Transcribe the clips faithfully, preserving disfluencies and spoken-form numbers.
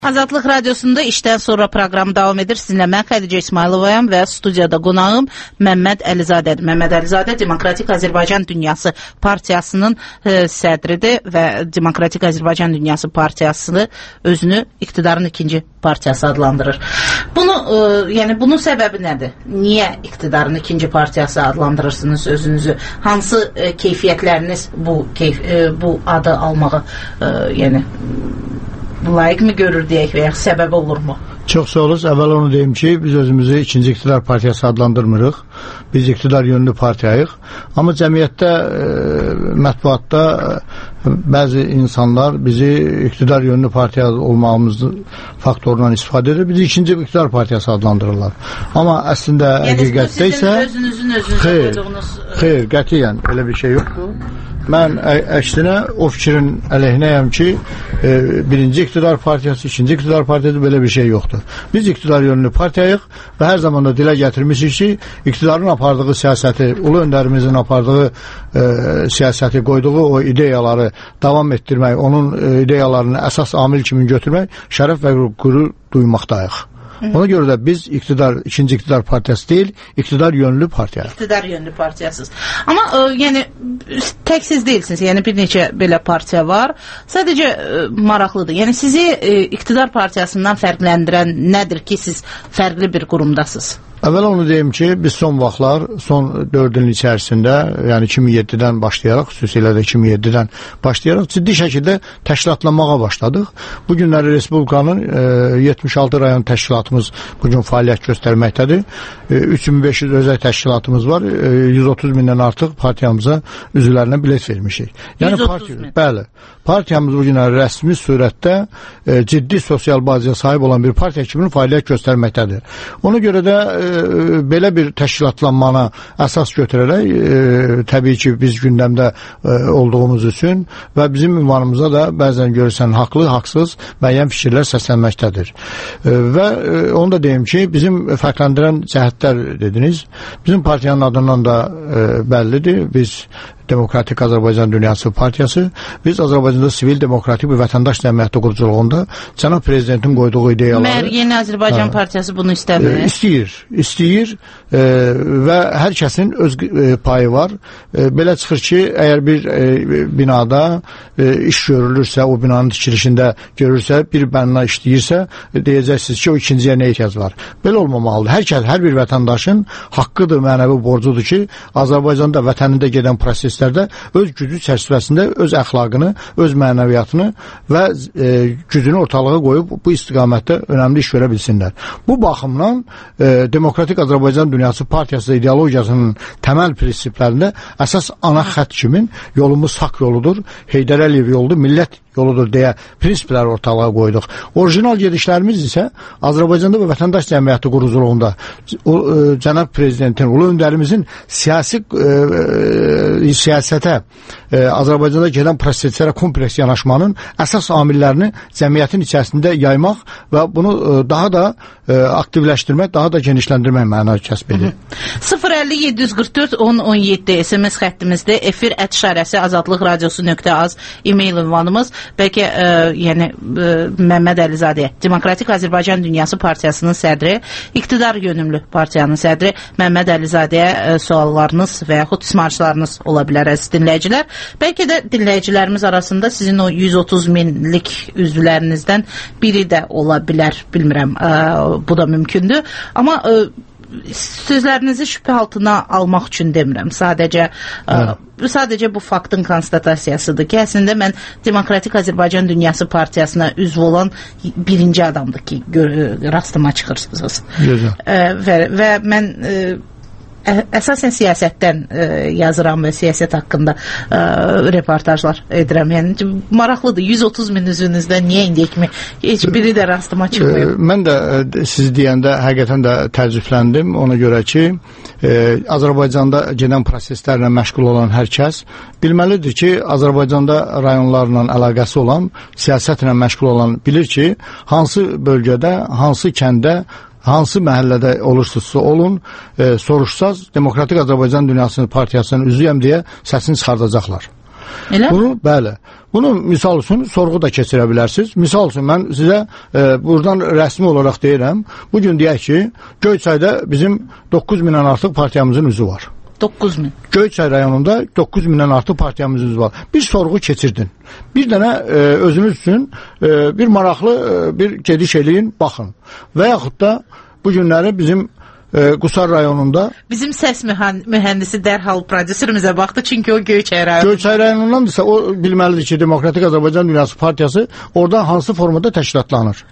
Azadlıq Radiosunda işdən sonra proqram davam edir. Sizinlə mən Xədicə İsmayılovayam və studiyada qonağım Məmməd Əlizadədir. Məmməd Əlizadə Demokratik Azərbaycan Dünyası Partiyasının e, sədridir və Demokratik Azərbaycan Dünyası Partiyası özünü iqtidarın ikinci partiyası adlandırır. Bunu, e, yəni bunun səbəbi nədir? Niyə iqtidarın ikinci partiyası adlandırırsınız özünüzü? Hansı e, keyfiyyətləriniz bu keyf, e, bu adı almağı e, yəni layiq mi görür deyək və ya səbəbi olurmu? Çox sağ olun. Əvvəl onu deyim ki, biz özümüzü ikinci iqtidar partiyası adlandırmırıq. Biz iqtidar yönlü partiyayıq. Amma cəmiyyətdə, e, mətbuatda e, bəzi insanlar bizi iqtidar yönlü partiya olmağımız faktorundan istifadə edir. Bizi ikinci iqtidar partiyası adlandırırlar. Amma əslində yəni, həqiqətdə isə özünüzün özünüzə xeyr, qoyduğunuz... xeyr, qətiyyən elə bir şey yoxdur. Mən əksinə o fikrin əleyhinəyəm ki, e, birinci iqtidar partiyası, ikinci iqtidar partiyası belə bir şey yoxdur. Biz iqtidar yönlü partiyayıq və hər zaman da dilə gətirmişik ki, iqtidarın apardığı siyasəti, ulu öndərimizin apardığı e, siyasəti, qoyduğu o ideyaları davam etdirmək, onun e, ideyalarını əsas amil kimi götürmək, şərəf və qürur duymaqdayıq. Ona görə də biz iqtidar, ikinci iqtidar partiyası deyil, iqtidar yönlü partiya. İqtidar yönlü partiyasız. Amma e, yəni tək siz deyilsiniz. Yəni bir neçə belə partiya var. Sadəcə e, maraqlıdır. Yəni sizi e, iqtidar partiyasından fərqləndirən nədir ki, siz fərqli bir qurumdasınız? Əvvəl onu deyim ki, biz son vaxtlar, son dörd ilin içərisində, yəni iki min yeddidən başlayaraq, xüsusilə də iki min yeddidən başlayaraq ciddi şəkildə təşkilatlanmağa başladıq. Bu günləri Respublikanın e, yetmiş altı rayon təşkilatımız bugün fəaliyyət göstərməkdədir. E, üç min beş yüz özəl təşkilatımız var. E, yüz otuz mindən artıq partiyamıza üzvlərinə bilet vermişik. Yəni yüz otuz partiya, min. Bəli. Partiyamız bugün rəsmi surətdə e, ciddi sosial bazaya sahib olan bir partiya kimi fəaliyyət göstərməkdədir. Ona görə də e, belə bir təşkilatlanmana əsas götürərək e, təbii ki, biz gündəmdə e, olduğumuz üçün və bizim ünvanımıza da bəzən görürsən haqlı, haqsız müəyyən fikirlər səslənməkdədir. E, və e, onu da deyim ki, bizim fərqləndirən cəhətlər dediniz. Bizim partiyanın adından da e, bəllidir. Biz Demokratik Azərbaycan Dünyası Partiyası. Biz Azərbaycanda sivil demokratik bir vətəndaş cəmiyyəti quruculuğunda cənab prezidentin qoyduğu ideyaları... Mər Yeni Azərbaycan hə, Partiyası bunu istəmir. E, istəyir, istəyir e, və hər kəsin öz e, payı var. E, belə çıxır ki, əgər bir e, binada e, iş görülürsə, o binanın tikilişində görürsə, bir bənna işləyirsə, e, deyəcəksiniz ki, o ikinciyə nə ehtiyac var? Belə olmamalıdır. Hər kəs, hər bir vətəndaşın haqqıdır, mənəvi borcudur ki, Azərbaycanda vətənində gedən proseslər öz gücü çərçivəsində öz əxlaqını, öz mənəviyyatını və e, gücünü ortalığa qoyub bu istiqamətdə önəmli iş görə bilsinlər. Bu baxımdan e, Demokratik Azərbaycan Dünyası Partiyası ideologiyasının təməl prinsiplərində əsas ana xətt kimi yolumuz haqq yoludur, Heydər Əliyev yoludur, millət yoludur deyə prinsiplər ortalığa qoyduq. Orijinal gedişlərimiz isə Azərbaycanda və vətəndaş cəmiyyəti quruculuğunda o, e, cənab prezidentin, ulu öndərimizin siyasi e, e, siyasətə, e, Azərbaycanda gedən proseslərə kompleks yanaşmanın əsas amillərini cəmiyyətin içərisində yaymaq və bunu e, daha da e, aktivləşdirmək, daha da genişləndirmək mənə kəsb edir. sıfır əlli yeddi yüz qırx dörd on on yeddi S M S xəttimizdə efir ət işarəsi azadlıq radiosu nöqtə az e-mail ünvanımız. Bəlkə e, yəni e, Məmməd Əlizadəyə Demokratik Azərbaycan Dünyası Partiyasının sədri, iqtidar yönümlü partiyanın sədri Məmməd Əlizadəyə e, suallarınız və yaxud ismarışlarınız ola bilər əziz dinləyicilər. Bəlkə də dinləyicilərimiz arasında sizin o yüz otuz minlik üzvlərinizdən biri də ola bilər, bilmirəm, e, bu da mümkündür. Amma e, sözlərinizi şübhə altına almaq üçün demirəm. Sadəcə ə, sadəcə bu faktın konstatasiyasıdır ki, əslində mən Demokratik Azərbaycan Dünyası Partiyasına üzv olan birinci adamdır ki, rastıma çıxırsınız. Ə, və, və mən ə, əsasən siyasətdən ə, yazıram və siyasət haqqında ə, reportajlar edirəm. Yəni maraqlıdır. yüz otuz min üzvünüzdən niyə indiyə kimi heç biri də rastıma çıxmıyor? Mən də siz deyəndə həqiqətən də təəccübləndim. Ona görə ki, e, Azərbaycanda gedən proseslərlə məşğul olan hər kəs bilməlidir ki, Azərbaycanda rayonlarla əlaqəsi olan, siyasətlə məşğul olan bilir ki, hansı bölgədə, hansı kəndə, hansı məhəllədə olursunuzsa olun, e, soruşsaz Demokratik Azərbaycan Dünyası Partiyasının üzvüyəm deyə səsini çıxardacaqlar. Elə? Bunu, bəli, Bunu misal üçün sorğu da keçirə bilərsiniz. Misal üçün mən sizə e, buradan rəsmi olaraq deyirəm. Bugün deyək ki, Göyçayda bizim doqquz mindən artıq partiyamızın üzvü var. doqquz min. Göyçay rayonunda doqquz mindən artıq partiyamızın üzvü var. Bir sorğu keçirdin. Bir dənə e, özünüz üçün e, bir maraqlı e, bir gediş eləyin, baxın. Və yaxud da bu günləri bizim e, Qusar rayonunda bizim səs mühəndisi dərhal prodüserimizə baxdı, çünki o Göyçay rayonu. Göyçay rayonundandırsa o bilməlidir ki, Demokratik Azərbaycan Dünyası Partiyası orada hansı formada təşkilatlanır.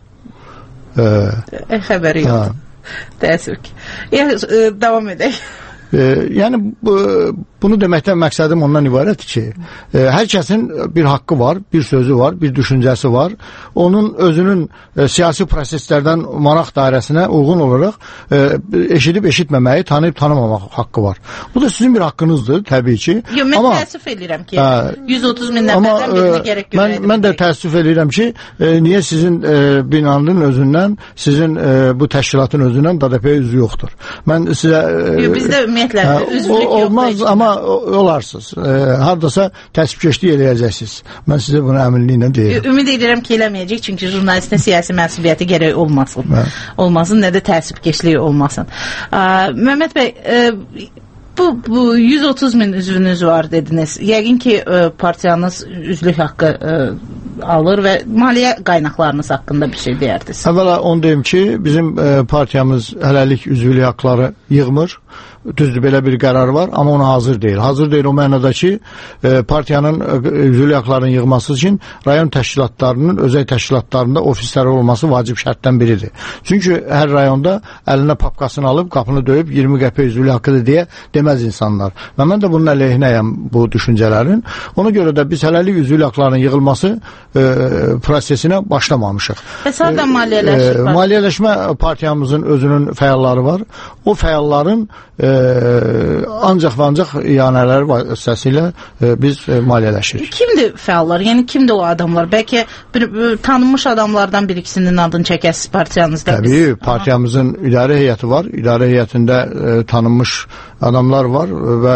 E, e, xəbəri yoxdur. Təəssüf ki. Yəni, e, davam edək. E, yəni bu, bunu deməkdən məqsədim ondan ibarətdir ki, e, hər kəsin bir haqqı var, bir sözü var, bir düşüncəsi var. Onun özünün e, siyasi proseslərdən maraq dairəsinə uyğun olaraq e, eşidib eşitməməyi, tanıyıb tanımamaq haqqı var. Bu da sizin bir haqqınızdır təbii ki. Yo, mən amma, təəssüf edirəm ki, ə, yüz otuz min nəfərdən birinə gərək görəydim. Mən, mən də təəssüf edirəm ki, e, niyə sizin e, binanın özündən, sizin e, bu təşkilatın özündən D D P üzvü yoxdur. Mən sizə e, Yo, bizdə ümumiyyətlə üzvlük yoxdur. Olmaz, amma olarsınız. E, hardasa təsbikeşlik eləyəcəksiniz. Mən sizə bunu əminliklə deyirəm. Ümid edirəm ki, eləməyəcək, çünki jurnalistin siyasi mənsubiyyəti gərək olmasın. Hə. Olmasın, nə də təsbikeşliyi olmasın. Ə, Məhəmməd bəy, ə, bu, bu yüz otuz min üzvünüz var dediniz. Yəqin ki, ə, partiyanız üzvlük haqqı ə, alır və maliyyə qaynaqlarınız haqqında bir şey deyərdiniz. Əvvəla onu deyim ki, bizim ə, partiyamız hələlik üzvlük haqqları yığmır. Düzdür, belə bir qərar var, amma ona hazır deyil. Hazır deyil o mənada ki, e, partiyanın üzvlük haqlarının yığması üçün rayon təşkilatlarının, özəl təşkilatlarında ofisləri olması vacib şərtdən biridir. Çünki hər rayonda əlinə papkasını alıb, qapını döyüb iyirmi qəpik üzvlük haqqıdır deyə deməz insanlar. Və mən də bunun əleyhinəyəm bu düşüncələrin. Ona görə də biz hələlik üzvlük haqlarının yığılması e, prosesinə başlamamışıq. Həsadən maliyyələşmə. E, maliyyələşmə partiyamızın özünün fəalları var. O fəalların e, ancaq və ancaq iyanələr vasitəsilə e, biz e, maliyyələşirik. Kimdir fəallar? Yəni kimdir o adamlar? Bəlkə bir, bir, tanınmış adamlardan bir ikisinin adını çəkəsiz partiyanızda. Təbii, biz. Partiyamızın Aha. idarə heyəti var. İdarə heyətində e, tanınmış adamlar var və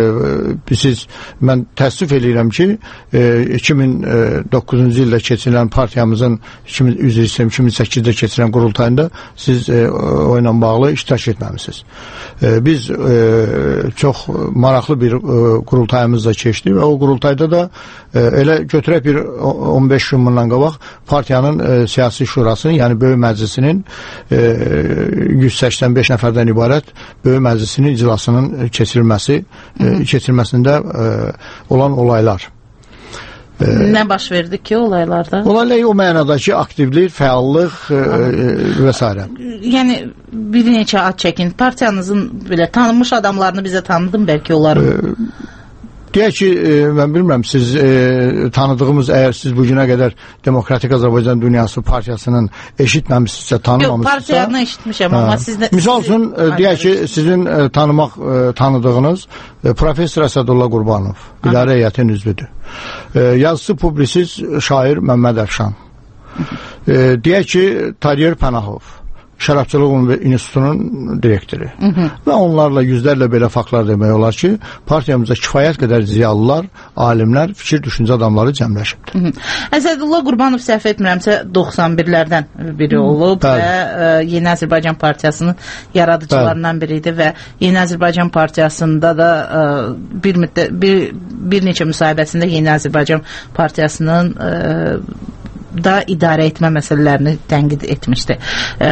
e, siz, mən təəssüf edirəm ki, e, iki min doqquzuncu ildə keçirilən partiyamızın iki min səkkizdə keçirilən qurultayında siz e, o ilə bağlı iştirak etməmisiniz. E, biz e, çox maraqlı bir e, qurultayımızda keçdi və o qurultayda da e, elə götürək bir on beş gün bundan qabaq partiyanın e, siyasi şurasının, yəni Böyük Məclisinin e, yüz səksən beş nəfərdən ibarət Böyük Məclisinin iclasının keçirilməsi, e, keçirilməsində e, olan olaylar. E, Nə baş verdi ki olaylarda? Olaylar o mənada ki, aktivlik, fəallıq e, e, və s. Yəni bir neçə ad çəkin. Partiyanızın belə tanınmış adamlarını bizə tanıdın bəlkə onları. E, Deyək ki, e, mən bilmirəm, siz e, tanıdığımız, əgər siz bugünə qədər Demokratik Azərbaycan Dünyası Partiyasının eşitməmişsinizsə, tanımamışsınızsa... Yox, partiyanı eşitmişəm, amma siz... Misal üçün, e, deyək ki, sizin e, tanımaq, e, tanıdığınız e, Profesor Əsədullah Qurbanov, idarə heyətinin üzvüdür. E, yazısı publisist şair Məmməd Əfşan. E, deyək ki, Tariyer Pənahov, Şərabçılıq İnstitutunun direktori. Hı -hı. Və onlarla yüzlərlə belə faktlar demək olar ki, partiyamızda kifayət qədər ziyalılar, alimlər, fikir düşüncə adamları cəmləşibdir. Əsədullah Qurbanov səhv etmirəmsə doxsan birlərdən biri olub Bəli. və ə, Yeni Azərbaycan Partiyasının yaradıcılarından biri idi və Yeni Azərbaycan Partiyasında da ə, bir, müddət, bir, bir neçə müsahibəsində Yeni Azərbaycan Partiyasının ə, da idarə etmə məsələlərini tənqid etmişdi. E,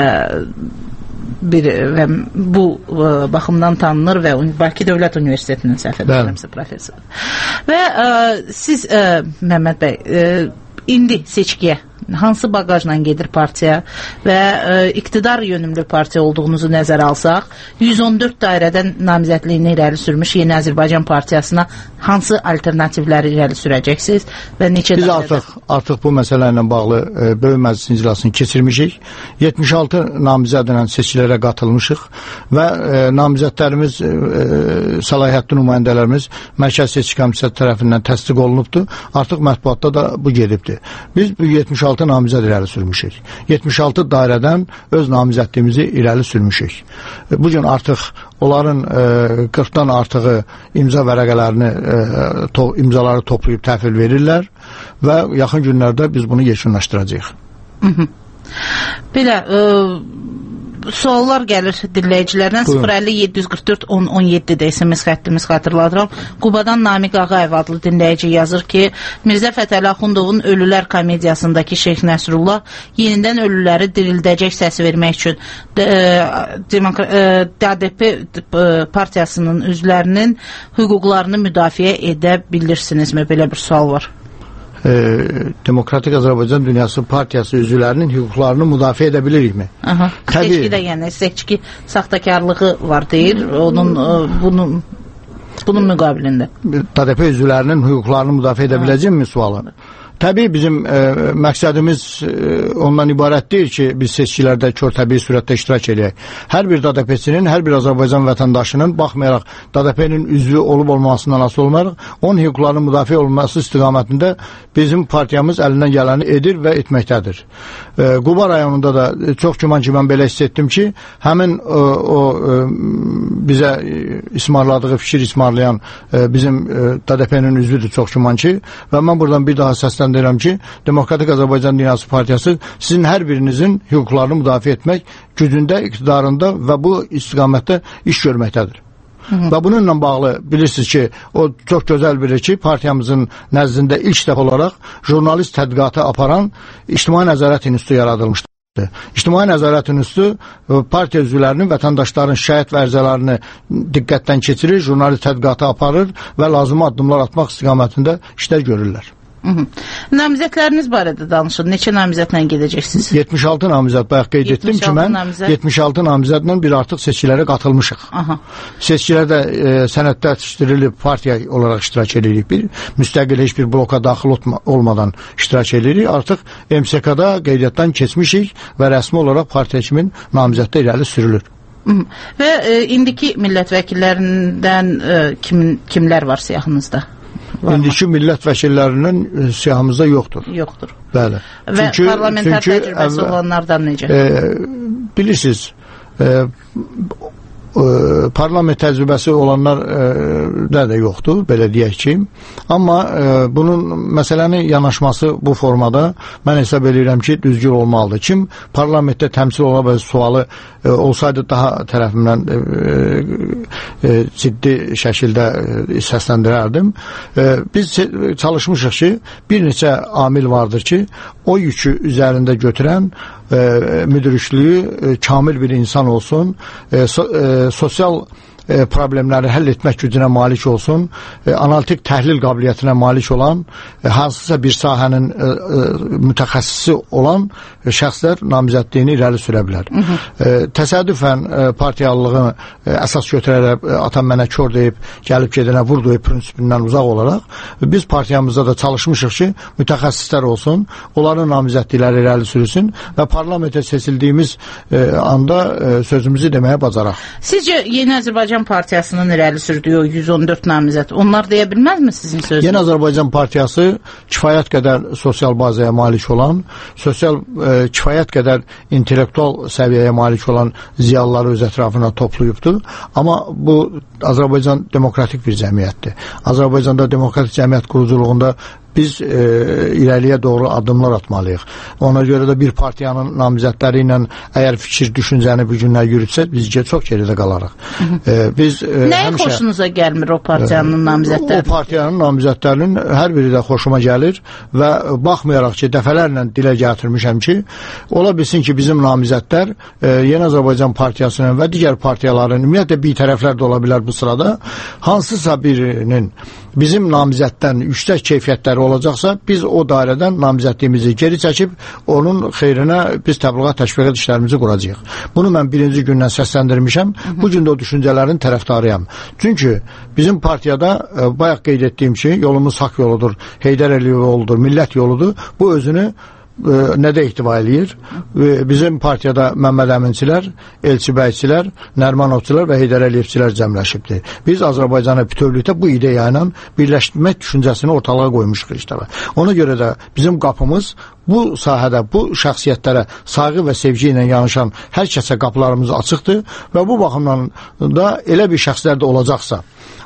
bir və bu e, baxımdan tanınır və Bakı Dövlət Universitetinin səhv edirəmsə professor. Və e, siz e, Məhəmməd bəy, e, indi seçkiyə hansı bagajla gedir partiya və e, iqtidar yönümlü partiya olduğunuzu nəzərə alsaq, yüz on dörd dairədən namizədliyini irəli sürmüş Yeni Azərbaycan Partiyasına hansı alternativləri irəli sürəcəksiniz və neçə Biz dairədə? artıq, artıq bu məsələ ilə bağlı e, Böyük Məclisin iclasını keçirmişik. yetmiş altı namizədlə seçkilərə qatılmışıq və e, namizədlərimiz, e, səlahiyyətli nümayəndələrimiz Mərkəz Seçki Komissiyası tərəfindən təsdiq olunubdur. Artıq mətbuatda da bu gedibdir. Biz bu yetmiş altı namizəd irəli sürmüşük. yetmiş altı dairədən öz namizədliyimizi irəli sürmüşük. Bu gün artıq onların e, qırxdan artığı imza vərəqələrini, e, to, imzaları toplayıb təhvil verirlər və yaxın günlərdə biz bunu yekunlaşdıracağıq. Belə ə, suallar gəlir dinləyicilərdən. sıfır əlli yeddi yüz qırx dörd on on yeddi də S M S xəttimiz, xatırladıram. Qubadan Namiq Ağayev adlı dinləyici yazır ki, Mirzə Fətəli Axundovun Ölülər komediyasındakı Şeyx Nəsrullah yenidən ölüləri dirildəcək səs vermək üçün D D P partiyasının üzvlərinin hüquqlarını müdafiə edə bilirsinizmi? Belə bir sual var. E, Demokratik Azərbaycan Dünyası Partiyası üzvlərinin hüquqlarını müdafiə edə bilirikmi? Aha. Seçkidə, yəni seçki saxtakarlığı var deyir. Onun bunun bunun müqabilində. D D P üzvlərinin hüquqlarını müdafiə edə biləcəkmi sualı? Təbii bizim e, məqsədimiz e, ondan ibarət deyil ki, biz seçkilərdə kör təbii sürətdə iştirak edək. Hər bir D D P-sinin, hər bir Azərbaycan vətəndaşının baxmayaraq D D P-nin üzvü olub olmasından asılı olmayaraq, onun hüquqlarının müdafiə olunması istiqamətində bizim partiyamız əlindən gələni edir və etməkdədir. E, Quba rayonunda da çox güman ki, mən belə hiss etdim ki, həmin o, o e, bizə ismarladığı, fikir ismarlayan e, bizim e, D D P-nin üzvüdür çox güman ki, və mən buradan bir daha səsləndirəm deyirəm ki, Demokratik Azərbaycan Dünyası Partiyası sizin hər birinizin hüquqlarını müdafiə etmək gücündə, iqtidarında və bu istiqamətdə iş görməkdədir. Hı -hı. Və bununla bağlı bilirsiniz ki, o çox gözəl bilir ki, partiyamızın nəzdində ilk dəfə olaraq jurnalist tədqiqatı aparan İctimai Nəzarət İnstitutu yaradılmışdır. İctimai Nəzarət İnstitutu partiya üzvlərinin, vətəndaşların şikayət və ərizələrini diqqətdən keçirir, jurnalist tədqiqatı aparır və lazımi addımlar atmaq istiqamətində işlər görürlər. Hı -hı. Namizədləriniz barədə danışın. Neçə namizədlə gedəcəksiniz? yetmiş altı namizəd bayaq qeyd etdim ki, mən namizəd. yetmiş altı namizədlə bir artıq seçkilərə qatılmışıq. Aha. Seçkilərdə e, sənəddə yetişdirilib partiya olaraq iştirak edirik. Bir müstəqil heç bir bloka daxil olmadan iştirak edirik. Artıq M S K-da qeydiyyatdan keçmişik və rəsmi olaraq partiya kimin namizəddə irəli sürülür. Hı -hı. Və e, indiki millət vəkillərindən e, kim, kimlər var siyahınızda? İndiki millət vəkillərinin siyahımızda yoxdur. Yoxdur. Bəli. Və çünki, parlamentar çünki, təcrübəsi əvvəl, olanlardan necə? E, bilirsiniz, e, e, parlament təcrübəsi olanlar e, da da yoxdur, belə deyək ki. Amma e, bunun məsələni yanaşması bu formada mən hesab edirəm ki, düzgün olmalıdır. Kim parlamentdə təmsil ola bilən sualı e, olsaydı daha tərəfimdən e, e, ciddi şəkildə e, səsləndirərdim. E, biz çalışmışıq ki, bir neçə amil vardır ki, o yükü üzərində götürən e, müdürlüyü e, kamil bir insan olsun, e, so, e, sosial e, problemləri həll etmək gücünə malik olsun, e, analitik təhlil qabiliyyətinə malik olan, e, hansısa bir sahənin e, e, mütəxəssisi olan e, şəxslər namizədliyini irəli sürə bilər. Hı -hı. E, təsadüfən e, partiyalılığını e, əsas götürərək e, atam mənə kör deyib, gəlib gedənə vur deyib prinsipindən uzaq olaraq, e, biz partiyamızda da çalışmışıq ki, mütəxəssislər olsun, onların namizədlikləri irəli sürülsün və parlamentə seçildiyimiz e, anda e, sözümüzü deməyə bacaraq. Sizcə Yeni Azərbaycan Partiyasının irəli sürdüyü o yüz on dörd namizəd, onlar deyə bilməzmi sizin sözünüz? Yeni Azərbaycan Partiyası kifayət qədər sosial bazaya malik olan, sosial e, kifayət qədər intellektual səviyyəyə malik olan ziyalıları öz ətrafına toplayıbdır. Amma bu Azərbaycan demokratik bir cəmiyyətdir. Azərbaycanda demokratik cəmiyyət quruculuğunda biz e, irəliyə doğru addımlar atmalıyıq. Ona görə də bir partiyanın namizədləri ilə əgər fikir, düşüncəni bu günlər yürütsə, biz çox geridə qalarıq. Hı -hı. E, biz, e, Nəyə həmişə, xoşunuza gəlmir o partiyanın namizədləri? O partiyanın namizədlərinin hər biri də xoşuma gəlir və baxmayaraq ki, dəfələrlə dilə gətirmişəm ki, ola bilsin ki, bizim namizədlər e, Yeni Azərbaycan Partiyasının və digər partiyaların, ümumiyyətlə bir tərəflər də ola bilər bu sırada, hansısa birinin bizim namizəddən yüksək keyfiyyətləri olacaqsa, biz o dairədən namizədliyimizi geri çəkib, onun xeyrinə biz təbliğat təşviqat işlərimizi quracağıq. Bunu mən birinci gündən səsləndirmişəm. Bu gün də o düşüncələrin tərəfdarıyam. Çünki bizim partiyada e, bayaq qeyd etdiyim ki, yolumuz haqq yoludur, Heydər Əliyev yoludur, millət yoludur. Bu özünü e, nədə ihtiva eləyir? E, bizim partiyada Məmməd Əminçilər, Elçi Bəyçilər, Nərmanovçular və Heydər Əliyevçilər cəmləşibdir. Biz Azərbaycanı bütövlükdə bu ideya ilə birləşdirmək düşüncəsini ortalığa qoymuşuq işte. Ona görə də bizim qapımız bu sahədə, bu şəxsiyyətlərə sayğı və sevgi ilə yanaşan hər kəsə qapılarımız açıqdır və bu baxımdan da elə bir şəxslər də olacaqsa,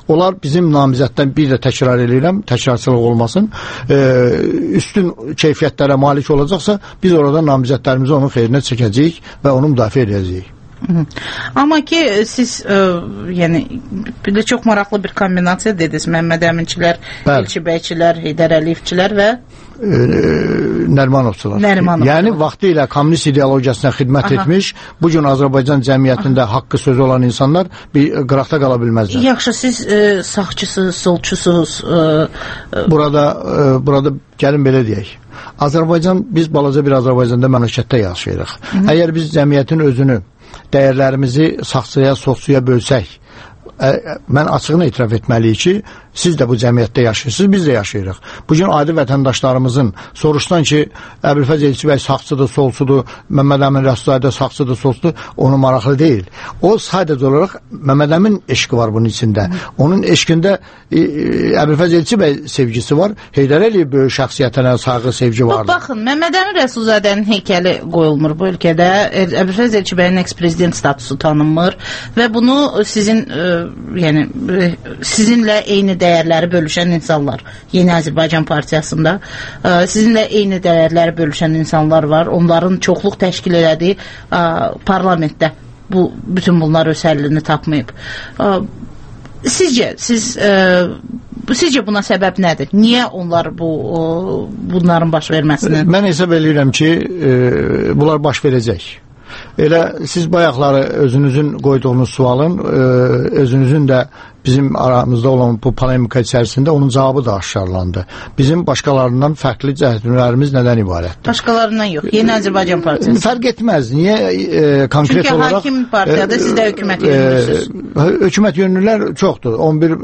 Onlar bizim namizəddən bir də təkrar edirəm, təkrarçılıq olmasın, e, üstün keyfiyyətlərə malik olacaqsa, biz orada namizədlərimizi onun xeyrinə çəkəcəyik və onu müdafiə edəcəyik. Amma ki siz ə, yəni bir də çox maraqlı bir kombinasiya dediniz. Məmməd Əminçilər, Elçi Bəyçilər, Heydər Əliyevçilər və e, Nərimanovçular. Nərimanovçular. Yəni vaxtı ilə kommunist ideologiyasına xidmət Aha. etmiş, bu gün Azərbaycan cəmiyyətində Aha. haqqı sözü olan insanlar bir qıraqda qala bilməzlər. Yaxşı, siz ə, sağçısınız, solçusuz. Ə, ə... Burada ə, burada gəlin belə deyək. Azərbaycan, biz balaca bir Azərbaycanda məmləkətdə yaşayırıq. Hı -hı. Əgər biz cəmiyyətin özünü, dəyərlərimizi sağçıya, solçuya bölsək, ə, mən açığını etiraf etməliyik ki, siz də bu cəmiyyətdə yaşayırsınız, biz də yaşayırıq. Bugün adi vətəndaşlarımızın soruşdan ki, Əbülfəz Elçi bəy sağçıdır, solçudur, Məmməd Əmin Rəsuluzadə sağçıdır, solçudur, onu maraqlı deyil. O sadəcə olaraq Məmməd Əmin eşqi var bunun içində. Onun eşqində e, Əbülfəz Elçi bəy sevgisi var, Heydər Əliyev böyük şəxsiyyətinə sayğı, sevgi vardır. Baxın, Məmməd Əmin Rəsuluzadənin heykəli qoyulmur bu ölkədə. Əbülfəz Elçi bəyin eks-prezident statusu tanınmır və bunu sizin e, yəni e, sizinlə eyni dəyərləri bölüşən insanlar, Yeni Azərbaycan Partiyasında ə, sizinlə eyni dəyərləri bölüşən insanlar var. Onların çoxluq təşkil elədiyi ə, parlamentdə bu bütün bunlar öz həllini tapmayıb. Ə, sizcə siz ə, sizcə buna səbəb nədir? Niyə onlar bu ə, bunların baş verməsini? Mən hesab edirəm ki, ə, bunlar baş verəcək. Elə siz bayaqları özünüzün qoyduğunuz sualın, ə, özünüzün də bizim aramızda olan bu polemika içərisində onun cavabı da aşkarlandı. Bizim başqalarından fərqli cəhətlərimiz nədən ibarətdir? Başqalarından yox. Yeni Azərbaycan Partiyası. Fərq etməz. Niyə e, konkret Çünki olaraq... Çünki hakim partiyada e, siz də hökumət yönlüsünüz. E, hökumət yönlülər çoxdur. on bir,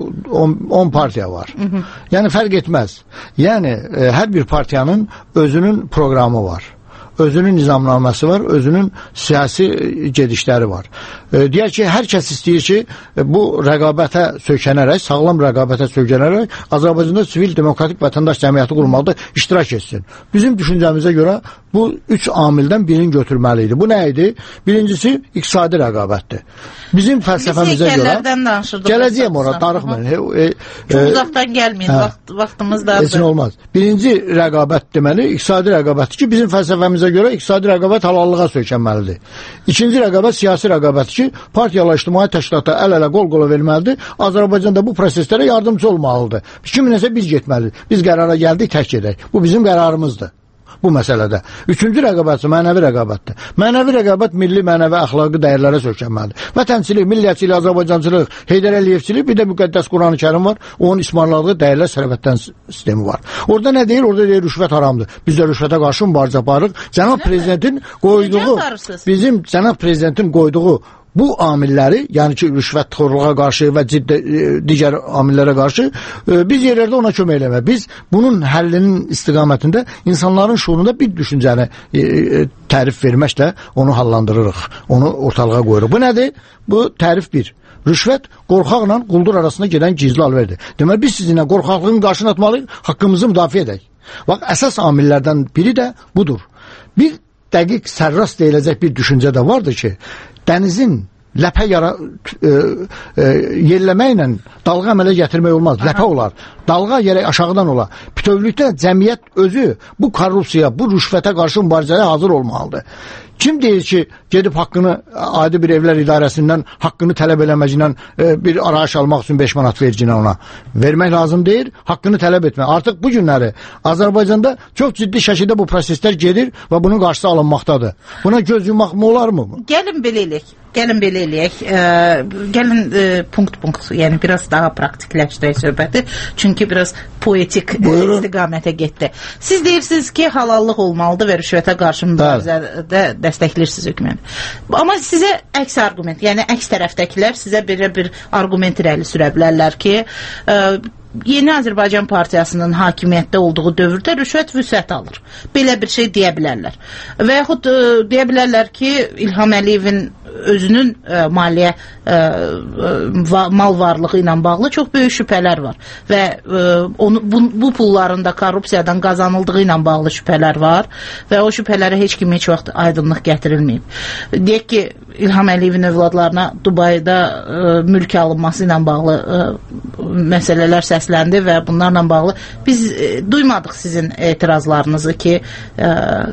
on partiya var. Hı -hı. Yəni fərq etməz. Yəni e, hər bir partiyanın özünün proqramı var. Özünün nizamnaməsi var, özünün siyasi gedişləri var. E, deyək ki, hər kəs istəyir ki, bu rəqabətə söykənərək, sağlam rəqabətə söykənərək Azərbaycanda sivil demokratik vətəndaş cəmiyyəti qurmaqda iştirak etsin. Bizim düşüncəmizə görə bu üç amildən birini götürməli idi. Bu nə idi? Birincisi, iqtisadi rəqabətdir. Bizim fəlsəfəmizə görə... Gələcəyəm ora, darıxmayın. E, e, Çox uzaqdan gəlməyin, hə, vaxt, vaxtımız da... Heç olmaz. Birinci rəqabət deməli, iqtisadi rəqabətdir ki, bizim fəlsəfəmizə görə iqtisadi rəqabət halallığa söykənməlidir. İkinci rəqabət siyasi rəqabətdir ki, partiyalar ictimai təşkilata əl-ələ qol-qola verməlidir. Azərbaycanda bu proseslərə yardımcı olmalıdır. Kiminəsə biz getməlidir. Biz qərara gəldik, tək gedək. Bu bizim qərarımızdır bu məsələdə. Üçüncü rəqabət mənəvi rəqabətdir. Mənəvi rəqabət milli, mənəvi, əxlaqi dəyərlərə söykənməlidir. Vətənçilik, milliyyətçilik, Azərbaycancılıq, Heydər Əliyevçilik, bir də müqəddəs Quran-ı Kərim var. Onun ismarladığı dəyərlər sərvətdən sistemi var. Orada nə deyir? Orada deyir rüşvət haramdır. Biz də rüşvətə qarşı mübarizə aparırıq. Cənab prezidentin qoyduğu, bizim cənab prezidentin qoyduğu bu amilləri, yəni ki, rüşvətxorluğa qarşı və ciddi e, digər amillərə qarşı e, biz yerlərdə ona kömək eləmək. Biz bunun həllinin istiqamətində insanların şuurunda bir düşüncəni e, e, tərif verməklə onu hallandırırıq, onu ortalığa qoyuruq. Bu nədir? Bu tərif bir. Rüşvət qorxaqla quldur arasında gedən gizli alverdir. Deməli, biz sizinlə qorxaqlığın qarşını atmalıyıq, haqqımızı müdafiə edək. Bax, əsas amillərdən biri də budur. Bir dəqiq sərrast deyiləcək bir düşüncə də vardır ki, dənizin ləpə yara e, e, yerləməklə dalğa əmələ gətirmək olmaz. Ləpə olar. Dalğa yerə aşağıdan olar. Bütövlükdə cəmiyyət özü bu korrupsiya, bu rüşvətə qarşı mübarizəyə hazır olmalıdır. Kim deyir ki, gedib haqqını adi bir evlər idarəsindən haqqını tələb eləməklə e, bir araç almaq üçün beş manat verginə ona vermək lazım deyil, haqqını tələb etmək. Artıq bu günləri Azərbaycanda çox ciddi şəkildə bu proseslər gedir və bunun qarşısı alınmaqdadır. Buna göz yumaq mı olar mı? Gəlin belə eləyək. Gəlin belə eləyək. E, gəlin e, punkt punkt, yəni biraz daha praktikləşdirək söhbəti. Çünki biraz poetik e, istiqamətə getdi. Siz deyirsiniz ki, halallıq olmalıdır və rüşvətə qarşı mübarizədə dəstəkləyirsiniz hökuməti. Amma sizə əks argument, yəni əks tərəfdəkilər sizə belə bir argument irəli sürə bilərlər ki, ə, Yeni Azərbaycan Partiyasının hakimiyyətdə olduğu dövrdə rüşvət vüsət alır. Belə bir şey deyə bilərlər. Və yaxud ə, deyə bilərlər ki, İlham Əliyevin özünün ə, maliyyə ə, va, mal varlığı ilə bağlı çox böyük şübhələr var və ə, onu, bu, bu pulların da korrupsiyadan qazanıldığı ilə bağlı şübhələr var və o şübhələrə heç kim heç vaxt aydınlıq gətirilməyib. Deyək ki, İlham Əliyevin övladlarına Dubayda ə, mülk alınması ilə bağlı ə, məsələlər səsləndi və bunlarla bağlı biz ə, duymadıq sizin etirazlarınızı ki, ə,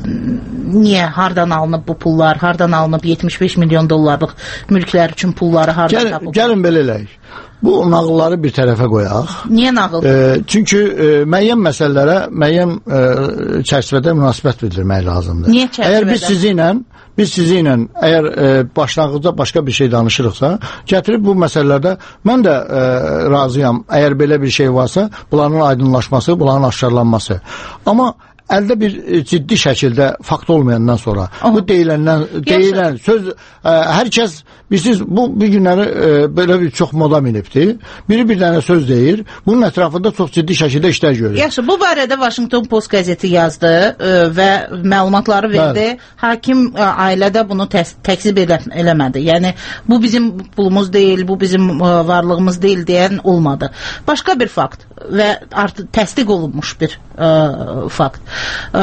niyə, hardan alınıb bu pullar, hardan alınıb yetmiş beş milyon dollarlıq mülklər üçün pulları hardan Gəl, tapıb? Gəlin belə eləyik. Bu nağılları bir tərəfə qoyaq. Niyə nağıl? E, çünki e, müəyyən məsələlərə müəyyən e, çərçivədə münasibət bildirmək lazımdır. Niyə çərçivədə? Əgər biz sizi ilə biz sizi ilə əgər e, başlanğıcda başqa bir şey danışırıqsa, gətirib bu məsələlərdə mən də e, razıyam. Əgər belə bir şey varsa, bunların aydınlaşması, bunların aşkarlanması. Amma əldə bir ciddi şəkildə fakt olmayandan sonra Aha. bu deyiləndən deyilən söz ə, hər kəs bilirsiniz bu bir günləri ə, belə bir çox moda minibdi. Biri bir dənə söz deyir. Bunun ətrafında çox ciddi şəkildə işlər görür. Yaxşı, bu barədə Washington Post qəzeti yazdı ə, və məlumatları verdi. Bəli. Hakim ə, ailədə bunu təs təkzib elə eləmədi. Yəni bu bizim pulumuz deyil, bu bizim ə, varlığımız deyil deyən olmadı. Başqa bir fakt və artıq təsdiq olunmuş bir ə, fakt. Ə,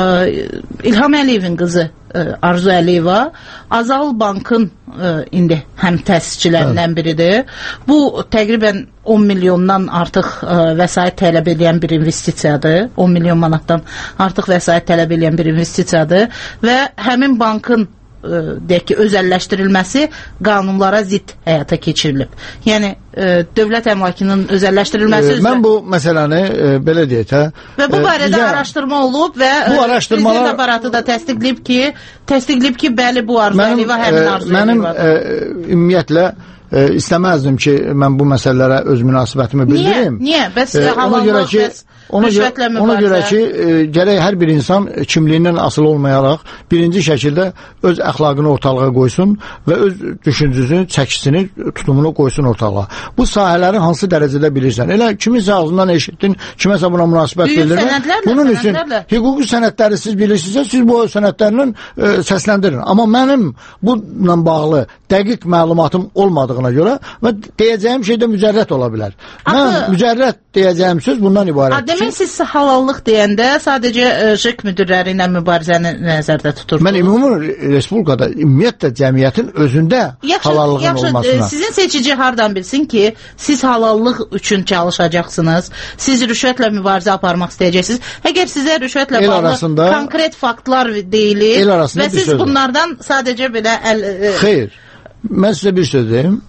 İlham Əliyevin qızı ə, Arzu Əliyeva Azal Bankın ə, indi həm təsisçilərindən biridir. Bu təqribən on milyondan artıq ə, vəsait tələb edən bir investisiyadır. on milyon manatdan artıq vəsait tələb edən bir investisiyadır və həmin bankın deyək ki, özəlləşdirilməsi qanunlara zidd həyata keçirilib. Yəni, e, dövlət əmlakının özəlləşdirilməsi... E, mən bu məsələni e, belə deyək, hə? Və bu barədə e, araşdırma olub və bu araşdırmalar... prezident aparatı da təsdiqləyib ki, təsdiqləyib ki, bəli, bu Arzu Əliyeva həmin Arzu Əliyevadır. Mənim e, ümumiyyətlə e, istəməzdim ki, mən bu məsələlərə öz münasibətimi bildirim. Niyə? Niyə? Bəs e, ona görə ki, Ona görə, ona görə ki, e, gərək hər bir insan kimliyindən asılı olmayaraq birinci şəkildə öz əxlaqını ortalığa qoysun və öz düşüncüsünü, çəkisini, tutumunu qoysun ortalığa. Bu sahələri hansı dərəcədə bilirsən? Elə kiminsə ağzından eşitdin, kiməsə buna münasibət bildirir. Bunun üçün hüquqi sənədləri siz bilirsinizsə, siz bu sənədlərlə e, səsləndirin. Amma mənim bununla bağlı dəqiq məlumatım olmadığına görə və deyəcəyim şey də mücərrət ola bilər. Mən mücərrət deyəcəyim söz bundan ibarətdir. Demək, siz halallıq deyəndə sadəcə ЖЭK müdirləri ilə mübarizəni nəzərdə tutursunuz. Mən ümumi respublikada, ümumiyyətlə cəmiyyətin özündə yaxşı, halallığın yaxşı, olmasına. Sizin seçici hardan bilsin ki, siz halallıq üçün çalışacaqsınız, siz rüşvətlə mübarizə aparmaq istəyəcəksiniz. Əgər sizə rüşvətlə bağlı arasında, konkret faktlar deyilir və siz bunlardan sadəcə belə... Əl, Xeyr, mən sizə bir söz deyim.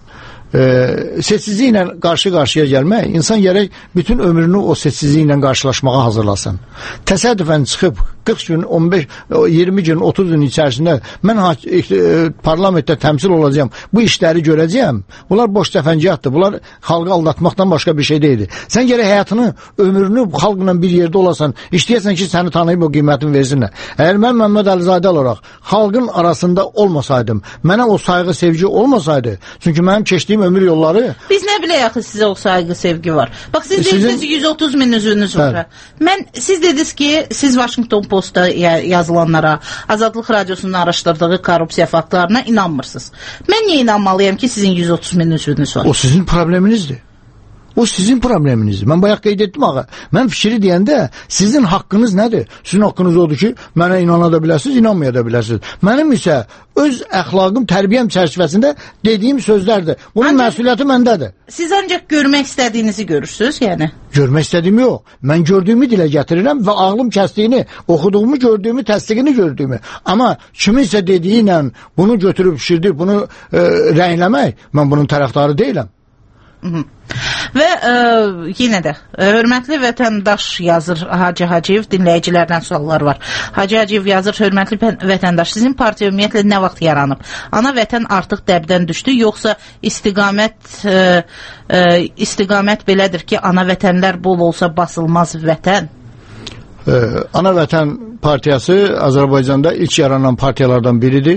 E, seçici ilə qarşı-qarşıya gəlmək, insan gərək bütün ömrünü o seçici ilə qarşılaşmağa hazırlasın. Təsadüfən çıxıb qırx gün, on beş, iyirmi gün, otuz gün içərisində mən e, parlamentdə təmsil olacağım, bu işləri görəcəyəm. Bunlar boş cəfəngiyatdır. Bunlar xalqı aldatmaqdan başqa bir şey deyildir. Sən gərək həyatını, ömrünü xalqla bir yerdə olasan, istəyəsən ki, səni tanıyıb o qiymətini versinlər. Əgər mən Məmməd Əlizadə olaraq xalqın arasında olmasaydım, mənə o sayğı, sevgi olmasaydı, çünki mənim keçdiyim ömür yolları... Biz nə bilək axı sizə o sayğı, sevgi var. Bax, siz Sizin... dediniz yüz otuz min üzvünüz var. Mən, siz dediniz ki, siz Washington Postda yazılanlara, Azadlıq Radiosunun araşdırdığı korrupsiya faktlarına inanmırsınız. Mən niyə inanmalıyam ki, sizin yüz otuz min üzvünüz var? O sizin probleminizdir. O sizin probleminizdir. Mən bayaq qeyd etdim ağa. Mən fikri deyəndə sizin haqqınız nədir? Sizin haqqınız odur ki, mənə inana da bilərsiniz, inanmaya da bilərsiniz. Mənim isə öz əxlaqım, tərbiyəm çərçivəsində dediyim sözlərdir. Bunun ancaq, məsuliyyəti məndədir. Siz ancaq görmək istədiyinizi görürsünüz, yəni? Görmək istədiyim yox. Mən gördüyümü dilə gətirirəm və ağlım kəsdiyini, oxuduğumu, gördüyümü, təsdiqini gördüyümü. Amma kiminsə dediyi ilə bunu götürüb şişirdib, bunu e, rəngləmək, mən bunun tərəfdarı deyiləm. Hı -hı. Və ə, yenə də hörmətli vətəndaş yazır Hacı Hacıyev, dinləyicilərdən suallar var. Hacı Hacıyev yazır, hörmətli vətəndaş, sizin partiya ümumiyyətlə nə vaxt yaranıb? Ana vətən artıq dəbdən düşdü, yoxsa istiqamət ə, ə, istiqamət belədir ki, ana vətənlər bol olsa basılmaz vətən? Ee, Ana Vətən Partiyası Azərbaycanda ilk yaranan partiyalardan biridir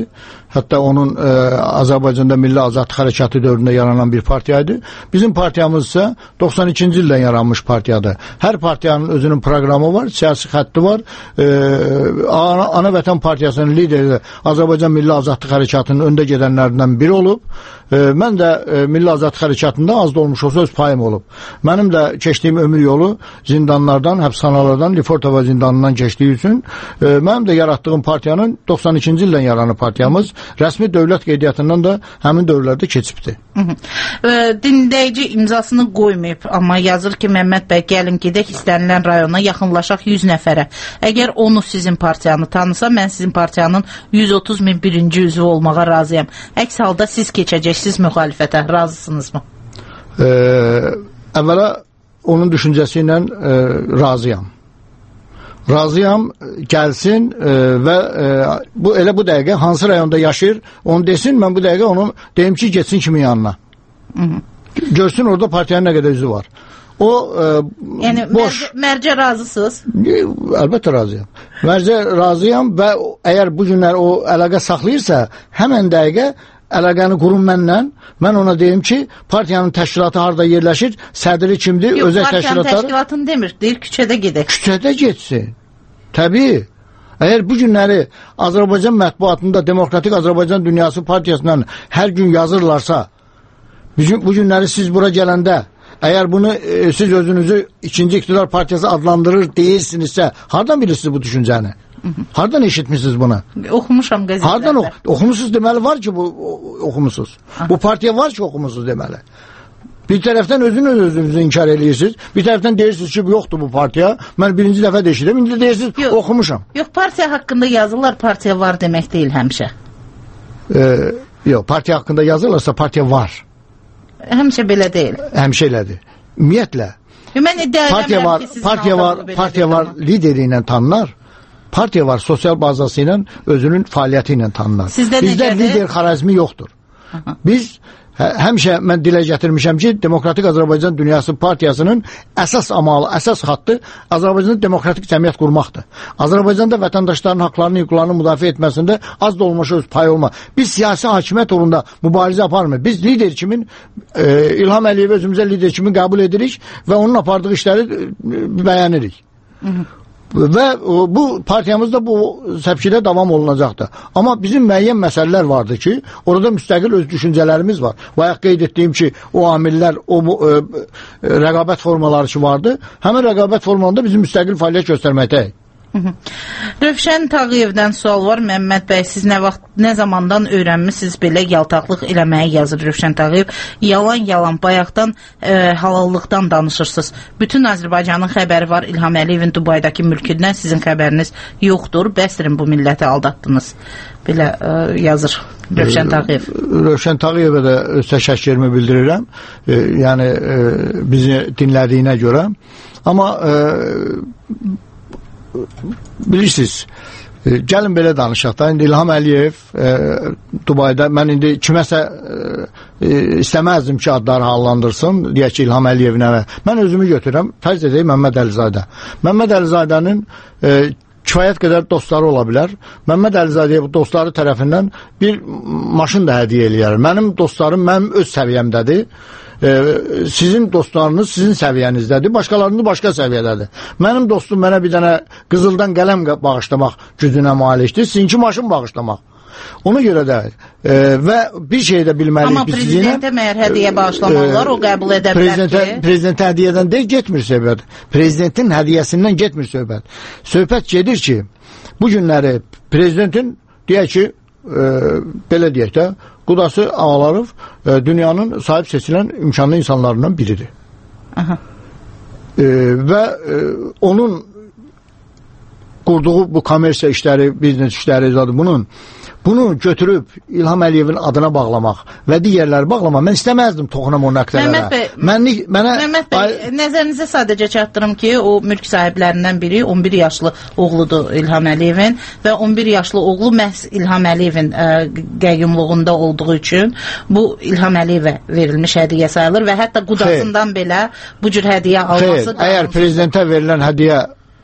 Hətta onun e, Azərbaycanda Milli Azadlıq Hərəkatı dövründə yaranan bir partiyaydı. Bizim partiyamız isə doxsan ikinci ildən yaranmış partiyadır. Hər partiyanın özünün proqramı var, siyasi xətti var. E, ana, ana Vətən Partiyasının lideri Azərbaycan Milli Azadlıq Hərəkatının öndə gedənlərindən biri olub. E, mən də e, Milli Azadlıq Hərəkatında az da olmuş olsa öz payım olub. Mənim də keçdiyim ömür yolu zindanlardan, həbsxanalardan, Lifortova zindanından keçdiyi üçün e, mənim də yaratdığım partiyanın doxsan ikinci ildən yaranı partiyamız rəsmi dövlət qeydiyyatından da həmin dövrlərdə keçibdir. Dinləyici imzasını qoymayıb, amma yazır ki, Məmməd bəy, gəlin gedək istənilən rayona, yaxınlaşaq yüz nəfərə. Əgər onu sizin partiyanı tanısa, mən sizin partiyanın yüz otuz min birinci üzvü olmağa razıyam. Əks halda siz keçəcəksiniz müxalifətə, razısınızmı? Ee, əvvəla onun düşüncəsi ilə e, razıyam. Razıyam, gəlsin e, və e, bu elə bu dəqiqə hansı rayonda yaşayır, onu desin, mən bu dəqiqə onu deyim ki, getsin kimin yanına. Hı -hı. Görsün orada partiyanın nə qədər üzü var. O e, yəni boş. Mərcə, mərcə razısınız? E, əlbəttə razıyam. Mərcə razıyam və əgər bu günlər o əlaqə saxlayırsa, həmən dəqiqə əlaqəni qurum mənlə, mən ona deyim ki, partiyanın təşkilatı harada yerləşir, sədri kimdir, Yox, özək təşkilatları... Yox, partiyanın təşkilatını demir, deyir küçədə gedək. Küçədə getsin. Təbii. Əgər bu günləri Azərbaycan mətbuatında Demokratik Azərbaycan Dünyası Partiyasından hər gün yazırlarsa, bu günləri siz bura gələndə, əgər bunu e, siz özünüzü ikinci iqtidar partiyası adlandırır deyirsinizsə, hardan bilirsiniz bu düşüncəni? Hardan eşitmişsiniz bunu? Oxumuşam qəzetlərdə. Hardan ox oxumusunuz deməli var ki, bu oxumusunuz. Bu partiya var ki, oxumusunuz deməli. Bir tərəfdən özünüz özünüzü inkar edirsiniz, bir tərəfdən deyirsiniz ki, yoxdur bu partiya. Mən birinci dəfə deşirim, indi deyirsiniz, yox, oxumuşam. Yox, partiya haqqında yazırlar, partiya var demək deyil həmişə. Ee, yox, partiya haqqında yazırlarsa partiya var. Həmişə belə deyil. Həmişə elədir. Ümumiyyətlə. Mən iddia partiya var, ki, partiya var, partiya var lideri ilə tanınar. Partiya var sosial bazası ilə özünün fəaliyyəti ilə tanınar. Sizdə Bizdə necədir? lider xarizmi yoxdur. Aha. Biz hə, həmişə mən dilə gətirmişəm ki, Demokratik Azərbaycan Dünyası Partiyasının əsas amalı, əsas xattı Azərbaycanda demokratik cəmiyyət qurmaqdır. Azərbaycanda vətəndaşların haqlarını, hüquqlarını müdafiə etməsində az da olmuş öz payı olma. Biz siyasi hakimiyyət uğrunda mübarizə aparmır. Biz lider kimin, e, İlham Əliyev özümüzə lider kimi qəbul edirik və onun apardığı işləri e, bəyənirik. Hı -hı. Və bu partiyamızda bu səpkidə davam olunacaqdır. Amma bizim müəyyən məsələlər vardır ki, orada müstəqil öz düşüncələrimiz var. Bayaq qeyd etdiyim ki, o amillər, o bu, e, rəqabət formaları ki vardı, həmin rəqabət formalarında bizim müstəqil fəaliyyət göstərməkdəyik. Rövşən Tağıyevdən sual var. Məmməd bəy, siz nə vaxt, nə zamandan öyrənmişsiniz belə yaltaqlıq eləməyi, yazır Rövşən Tağıyev. Yalan-yalan bayaqdan e, halallıqdan danışırsınız. Bütün Azərbaycanın xəbəri var İlham Əliyevin Dubaydakı mülkündən, sizin xəbəriniz yoxdur. Bəsdirin bu milləti aldatdınız. Belə e, yazır Rövşən Tağıyev. Rövşən Tağıyevə də təşəkkürümü bildirirəm. E, yəni e, bizi dinlədiyinə görə. Amma e, bilirsiniz, e, gəlin belə danışaq da, indi İlham Əliyev e, Dubayda, mən indi kiməsə e, istəməzdim ki, adları hallandırsın, deyək ki, İlham Əliyevin əvə. Mən özümü götürürəm, fərz edeyim Məmməd Əlizadə. Məmməd Əlizadənin e, kifayət qədər dostları ola bilər. Məmməd Əlizadəyə bu dostları tərəfindən bir maşın da hədiyyə eləyər. Mənim dostlarım mənim öz səviyyəmdədir. Ee, sizin dostlarınız sizin səviyyənizdədir, başqalarınız başqa səviyyədədir. Mənim dostum mənə bir dənə qızıldan qələm bağışlamaq gücünə malikdir, sizinki maşın bağışlamaq. Ona görə də e, və bir şey də bilməliyik. Amma prezidentə məyər hədiyyə bağışlamalılar, e, o qəbul edə bilər prezidentə, ki? Prezidentə hədiyyədən deyil, getmir söhbət. Prezidentin hədiyyəsindən getmir söhbət. Söhbət gedir ki, bu günləri prezidentin deyək ki, e, belə deyək də, Qudası Ağalarov e, dünyanın sahib seçilən imkanlı insanlarından biridir. Aha. E, və e, onun qurduğu bu kommersiya işləri, biznes işləri, bunun bunu götürüb İlham Əliyevin adına bağlamaq və digərləri bağlamaq, mən istəməzdim toxunam o nəqtələrə. Məmməd bəy, Mənlik, mənə, Məmməd bəy ay... nəzərinizə sadəcə çatdırım ki, o mülk sahiblərindən biri on bir yaşlı oğludur İlham Əliyevin və on bir yaşlı oğlu məhz İlham Əliyevin ə, qəyyumluğunda olduğu üçün bu İlham Əliyevə verilmiş hədiyyə sayılır və hətta qudasından Xeyr. belə bu cür hədiyyə alması... Xeyr, əgər prezidentə verilən hədiyyə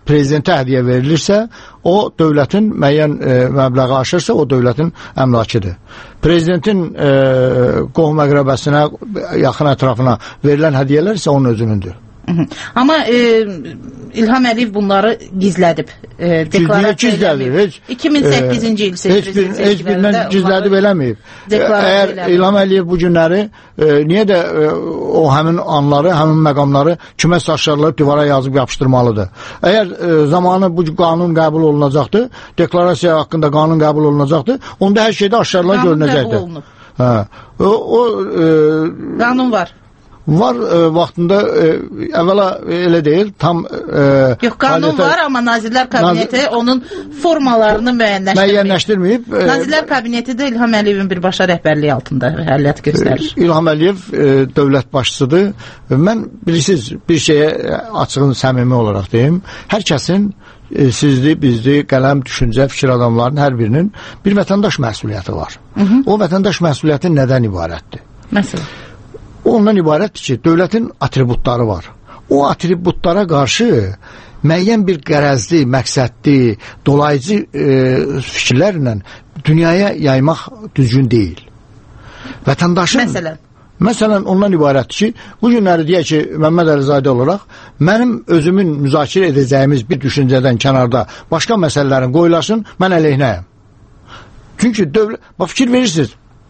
prezidentə hədiyyə verilirsə, o dövlətin müəyyən e, məbləği aşırsa, o dövlətin əmlakıdır. Prezidentin e, qohum əqrəbəsinə, yaxın ətrafına verilən hədiyyələr isə onun özünündür. Amma e, İlham Əliyev bunları gizlədib. E, gizlədib. iki min səkkizinci il seçkilərində heç birindən gizlədib eləməyib. Əgər İlham Əliyev bu günləri e, niyə də e, o həmin anları, həmin məqamları kiməsə aşarlayıb divara yazıb yapışdırmalıdır. Əgər e, zamanı bu qanun qəbul olunacaqdır, deklarasiya haqqında qanun qəbul olunacaqdır, onda hər şeydə aşarlar görünəcəkdir. Hə. O, o e, qanun var. Var e, vaxtında e, əvvəla elə deyil, tam e, yox, qanun var, amma Nazirlər Kabineti Naz onun formalarını müəyyənləşdirməyib. müəyyənləşdirməyib. E, Nazirlər Kabineti də İlham Əliyevin birbaşa rəhbərliyi altında fəaliyyət göstərir. E, İlham Əliyev e, dövlət başçısıdır. Mən bilirsiniz, bir şeyə açığın səmimi olaraq deyim, hər kəsin e, sizli, bizli, qələm, düşüncə, fikir adamlarının hər birinin bir vətəndaş məsuliyyəti var. Hı -hı. O vətəndaş məsuliyyəti nədən ibarətdir? Məsələn? Ondan ibarətdir ki, dövlətin atributları var. O atributlara qarşı müəyyən bir qərəzli, məqsədli, dolayıcı e, fikirlərlə dünyaya yaymaq düzgün deyil. Vətəndaşın... Məsələn? Məsələn, ondan ibarətdir ki, bu günləri deyək ki, Məmməd Əlizadə olaraq, mənim özümün müzakirə edəcəyimiz bir düşüncədən kənarda başqa məsələlərin qoyulasın, mən əleyhinəyəm. Çünki dövlət... Bax, fikir verirsiniz.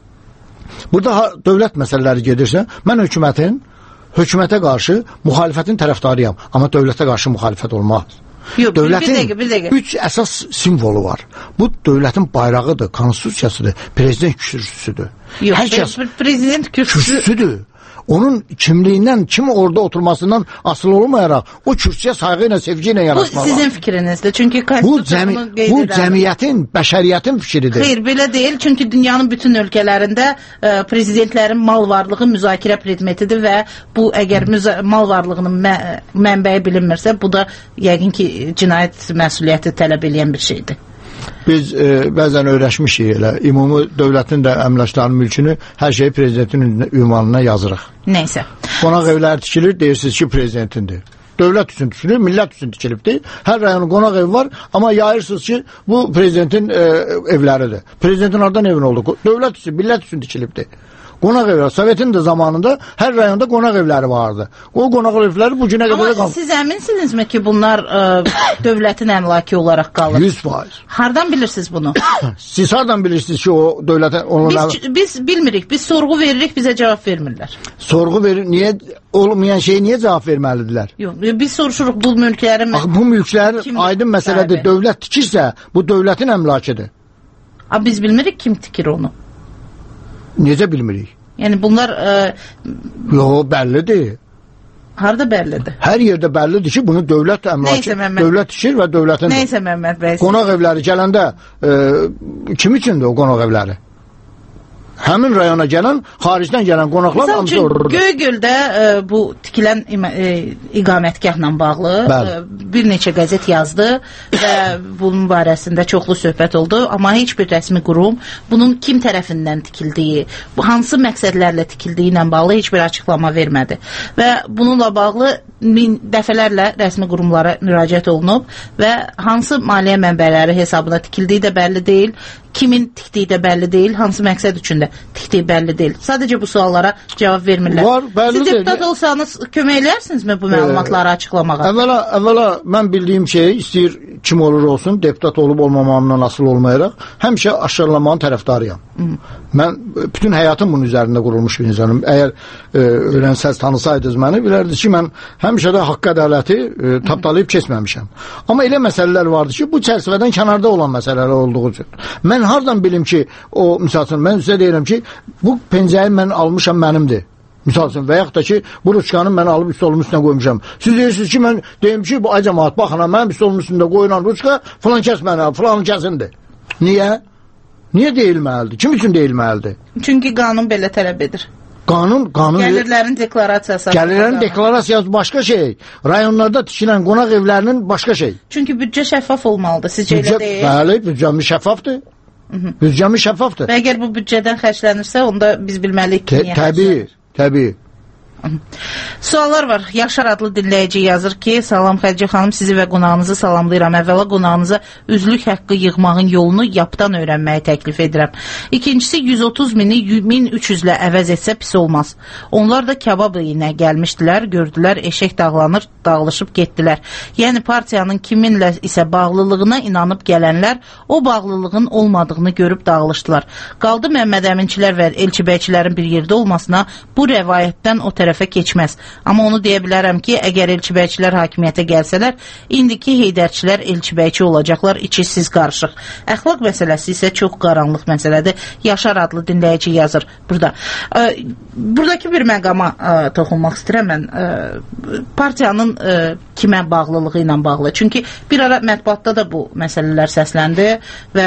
Burada dövlət məsələləri gedirsə, mən hökumətin, hökumətə qarşı müxalifətin tərəfdarıyam. Amma dövlətə qarşı müxalifət olmaz. Yox, dövlətin bir dəqiqə, bir dəqiqə. üç əsas simvolu var. Bu dövlətin bayrağıdır, konstitusiyasıdır, prezident kürsüsüdür. Yox, Hər kəs prezident kürsüsü... kürsüsüdür. Onun kimliyindən, kim orada oturmasından asılı olmayaraq, o kürsüyə sayğı ilə, sevgi ilə yanaşmaq. Bu sizin fikrinizdir. Çünki bu, cəmi bu cəmiyyətin, bəşəriyyətin fikridir. Xeyr, belə deyil. Çünki dünyanın bütün ölkələrində e, prezidentlərin mal varlığı müzakirə predmetidir və bu əgər mal varlığının mə mənbəyi bilinmirsə, bu da yəqin ki, cinayət məsuliyyəti tələb edən bir şeydir. Biz e, bəzən öyrəşmişik elə. Ümumi dövlətin də əmlaklarının mülkünü hər şeyi prezidentin ünvanına yazırıq. Nəysə. Qonaq evləri tikilir, deyirsiniz ki, prezidentindir. Dövlət üçün tikilir, millət üçün tikilibdir. Hər rayonun qonaq evi var, amma yayırsınız ki, bu prezidentin e, evləridir. Prezidentin oradan evin oldu. Dövlət üçün, millət üçün tikilibdir. Qonaq evləri, Sovetin də zamanında hər rayonda qonaq evləri vardı. O qonaq evləri bu günə qədər... Amma siz əminsinizmi ki, bunlar ə, dövlətin əmlaki olaraq qalır? yüz faiz. Hardan bilirsiniz bunu? Siz hardan bilirsiniz ki, o dövlətə... Onunla... Biz, biz bilmirik, biz sorğu veririk, bizə cavab vermirlər. Sorğu verir, niyə olmayan şeyə niyə cavab verməlidirlər? Yox, biz soruşuruq bu mülkləri... Bax, bu mülklər aydın məsələdir, sahibi? Dövlət tikirsə, bu dövlətin əmlakidir. Amma biz bilmirik kim tikir onu. Necə bilmirik? Yəni bunlar... Ə... Yox, bəllidir. Harada bəllidir? Hər yerdə bəllidir ki, bunu dövlət əmlaki, dövlət tikir və dövlətin... Neysə Məmməd bəy. Qonaq evləri gələndə ə, kim üçündür o qonaq evləri? Həmin rayona gələn, xaricdən gələn qonaqlar hamısı orada. Göygöldə e, bu tikilən e, iqamətgahla bağlı e, bir neçə qəzet yazdı və bunun barəsində çoxlu söhbət oldu, amma heç bir rəsmi qurum bunun kim tərəfindən tikildiyi, bu hansı məqsədlərlə tikildiyi ilə bağlı heç bir açıqlama vermədi. Və bununla bağlı min dəfələrlə rəsmi qurumlara müraciət olunub və hansı maliyyə mənbələri hesabına tikildiyi də bəlli deyil, kimin tikdiyi də bəlli deyil, hansı məqsəd üçün də tikdiyi bəlli deyil. Sadəcə bu suallara cavab vermirlər. Var, bəlli Siz deputat deyil. Olsanız kömək eləyərsinizmi bu məlumatları e, açıqlamağa? Əvvəla, əvvəla mən bildiyim şey, istəyir kim olur olsun, deputat olub olmamamdan asılı olmayaraq, həmişə aşırılamanın tərəfdarıyam. Hmm. Mən bütün həyatım bunun üzərində qurulmuş bir insanım. Əgər e, öyrənsəz, tanısaydınız məni, bilərdiniz ki, mən həmişə də haqq ədaləti e, tapdalayıb keçməmişəm. Amma elə məsələlər vardı ki, bu çərçivədən kənarda olan məsələlər olduğu üçün. Mən hardan bilim ki, o, misal üçün, mən sizə deyirəm ki, bu pencəyi mən almışam mənimdir. Misal üçün, və yaxud da ki, bu ruçkanı mən alıb üstolumun üstünə qoymuşam. Siz deyirsiniz ki, mən deyim ki, bu ay cəmaat, baxın, mənim üstolumun üstündə qoyulan ruçka filan kəs mənə, filan kəsindir. Niyə? Niyə deyilməlidir? Kim üçün deyilməlidir? Çünki qanun belə tələb edir. Qanun, qanun... Gəlirlərin deklarasiyası. Gəlirlərin deklarasiyası başqa şey. Rayonlarda tikilən qonaq evlərinin başqa şey. Çünki büdcə şəffaf olmalıdır, sizcə büdcə, elə deyil? Bəli, büdcəmiz şəffafdır. Büdcəmiz şəffafdır. Və əgər bu büdcədən xərclənirsə, onda biz bilməliyik ki, niyə Təbii, təbii. Suallar var. Yaşar adlı dinləyici yazır ki, salam Xədicə xanım, sizi və qonağınızı salamlayıram. Əvvəla qonağınıza üzlük haqqı yığmağın yolunu yapdan öyrənməyi təklif edirəm. İkincisi, yüz otuz mini min üç yüzlə əvəz etsə pis olmaz. Onlar da kebab ilə gəlmişdilər, gördülər, eşək dağlanır, dağılışıb getdilər. Yəni partiyanın kiminlə isə bağlılığına inanıb gələnlər o bağlılığın olmadığını görüb dağılışdılar. Qaldı Məmməd Əminçilər və Elçibəyçilərin bir yerdə olmasına bu rəvayətdən o tərəfə keçməz. Amma onu deyə bilərəm ki, əgər Elçibəyçilər hakimiyyətə gəlsələr, indiki Heydərçilər Elçibəyçi olacaqlar, içi siz qarışıq. Əxlaq məsələsi isə çox qaranlıq məsələdir. Yaşar adlı dinləyici yazır burada. Buradakı bir məqama toxunmaq istəyirəm mən. Partiyanın kimə bağlılığı ilə bağlı. Çünki bir ara mətbuatda da bu məsələlər səsləndi və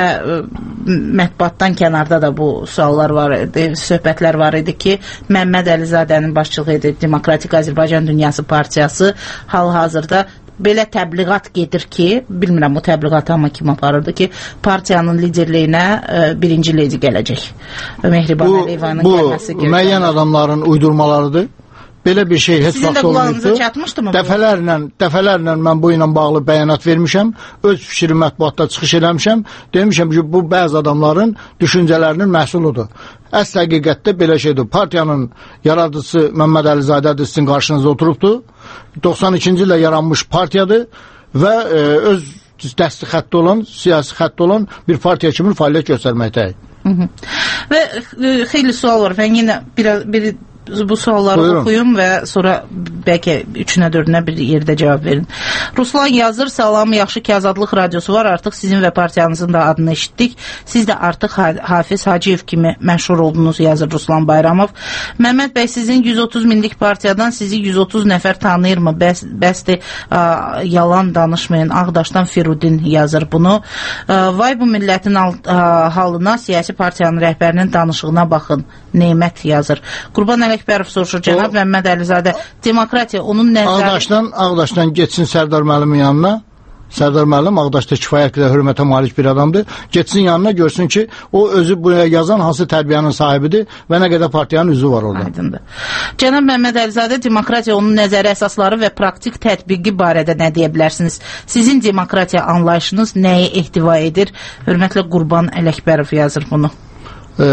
mətbuatdan kənarda da bu suallar var idi, söhbətlər var idi ki, Məmməd Əlizadənin başçılığı edir Demokratik Azərbaycan Dünyası Partiyası hal-hazırda belə təbliğat gedir ki, bilmirəm o təbliğatı amma kim aparırdı ki, partiyanın liderliyinə e, birinci ledi gələcək. Mehriban Əliyevanın gəlməsi Bu, bu müəyyən adamların uydurmalarıdır. Belə bir şey heç vaxt olmayıbdır. Dəfələrlə, dəfələrlə mən bu ilə bağlı bəyanat vermişəm, öz fikri mətbuatda çıxış eləmişəm, demişəm ki, bu bəzi adamların düşüncələrinin məhsuludur. Əsl həqiqətdə belə şeydir. Partiyanın yaradıcısı Məmməd Əlizadədir, sizin qarşınızda oturubdur. doxsan ikinci ildə yaranmış partiyadır və e, öz dəsti xətti olan, siyasi xətti olan bir partiya kimi fəaliyyət göstərməkdəyik. Və e, xeyli sual var. Mən yenə bir, bir bu sualları Buyurun. Oxuyum və sonra bəlkə üçünə dördünə bir yerdə cavab verin. Ruslan yazır, salam, yaxşı ki Azadlıq radiosu var, artıq sizin və partiyanızın da adını eşitdik. Siz də artıq Hafiz Hacıyev kimi məşhur oldunuz, yazır Ruslan Bayramov. Məmməd bəy, sizin yüz otuz minlik partiyadan sizi yüz otuz nəfər tanıyırmı? Bəs, bəsdir, ə, yalan danışmayın. Ağdaşdan Firudin yazır bunu. Ə, vay bu millətin al, ə, halına, siyasi partiyanın rəhbərinin danışığına baxın. Neymət yazır. Qurban Ələkbərov soruşur, cənab o, Məmməd Əlizadə, demokratiya onun nəzəri... Ağdaşdan, Ağdaşdan getsin Sərdar müəllimin yanına. Sərdar müəllim Ağdaşda kifayət qədər hörmətə malik bir adamdır. Getsin yanına, görsün ki, o özü buraya yazan hansı tərbiyənin sahibidir və nə qədər partiyanın üzvü var orada. Aydındır. Cənab Məmməd Əlizadə, demokratiya onun nəzəri əsasları və praktik tətbiqi barədə nə deyə bilərsiniz? Sizin demokratiya anlayışınız nəyi ehtiva edir? Hörmətlə Qurban Ələkbərov yazır bunu. Ee,